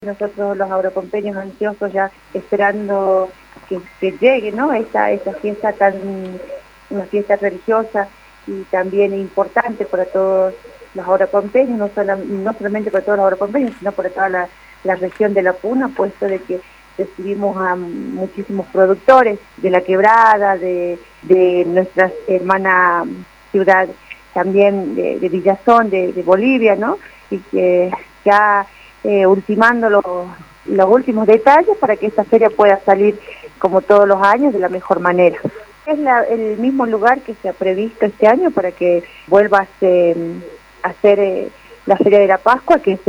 Nosotros los agropecuarios ansiosos ya esperando que llegue, ¿no? Esta fiesta una fiesta religiosa y también importante para todos los agropecuarios, no solamente para todos los agropecuarios, sino para toda la región de La Puna, puesto de que recibimos a muchísimos productores de La Quebrada, de nuestra hermana ciudad también de Villazón, de Bolivia, ¿no? Y que ya ultimando los últimos detalles para que esta feria pueda salir como todos los años de la mejor manera. Es el mismo lugar que se ha previsto este año para que vuelva a hacer la Feria de la Pascua, que es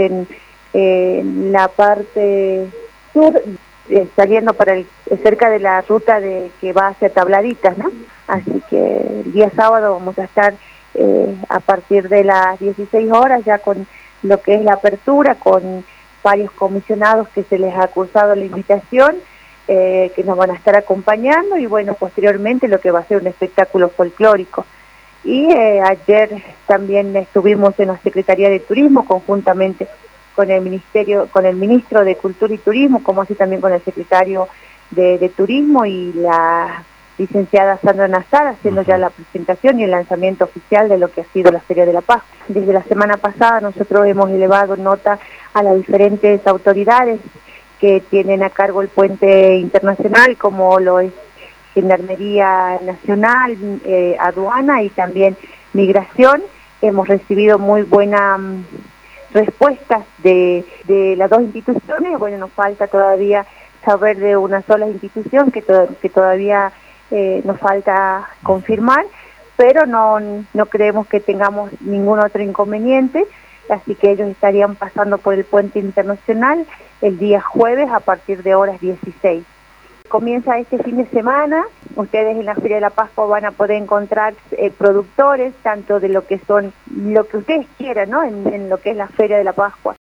en la parte sur, saliendo cerca de la ruta que va hacia Tabladitas, ¿no? Así que el día sábado vamos a estar a partir de las 16 horas ya con lo que es la apertura, con varios comisionados que se les ha cursado la invitación, que nos van a estar acompañando, y bueno, posteriormente lo que va a ser un espectáculo folclórico. Y ayer también estuvimos en la Secretaría de Turismo conjuntamente con el Ministro de Cultura y Turismo, como así también con el Secretario de Turismo y la licenciada Sandra Nazar, haciendo ya la presentación y el lanzamiento oficial de lo que ha sido la Feria de la Paz. Desde la semana pasada nosotros hemos elevado nota a las diferentes autoridades que tienen a cargo el puente internacional, como lo es Gendarmería Nacional, Aduana y también Migración. Hemos recibido muy buenas respuestas de las dos instituciones. Bueno, nos falta todavía saber de una sola institución que todavía nos falta confirmar, pero no creemos que tengamos ningún otro inconveniente, así que ellos estarían pasando por el puente internacional el día jueves a partir de horas 16. Comienza este fin de semana. Ustedes en la Feria de la Pascua van a poder encontrar productores, tanto de lo que ustedes quieran, ¿no? En lo que es la Feria de la Pascua.